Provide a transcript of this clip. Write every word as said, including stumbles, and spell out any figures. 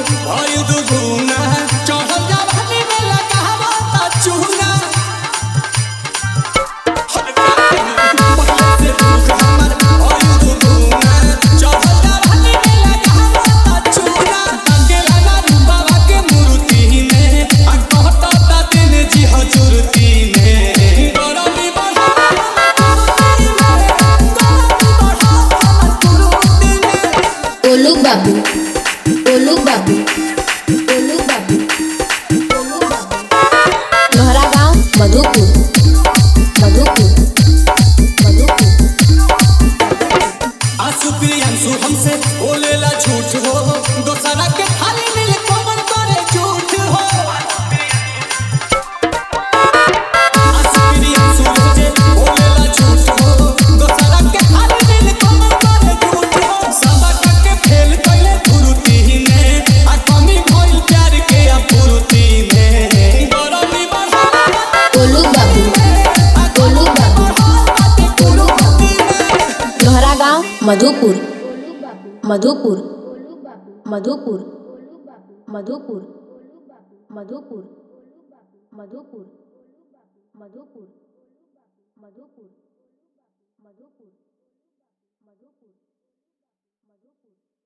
भइल दुगुना चढ़ल जवानी में लगावा ता चूना ओलू बाबू ओलू बाबू ओलू बाबू ओलू बाबू लोहरा गांव मधुपुर मधुपुर मधुपुर आंसू प्रियांशु हमसे बोलेला झूठ हो दोसरा के थाली में कौन करे झूठ हो आंसू प्रियांशु हमसे बोलेला झूठ हो दोसरा के थाली में कौन करे झूठ हो सब के फेल कइले फुरुती में आ कमी भइल प्यार के फुरुती में गरमी बढ़ा ओलू बाबू ओलू बाबू ओलू बाबू लोहरा गांव मधुपुर मधुपुर मधुपुर मधुपुर मधुपुर मधुपुर मधुपुर मधुपुर मधुपुर मधुपुर मधुपुर मधुपुर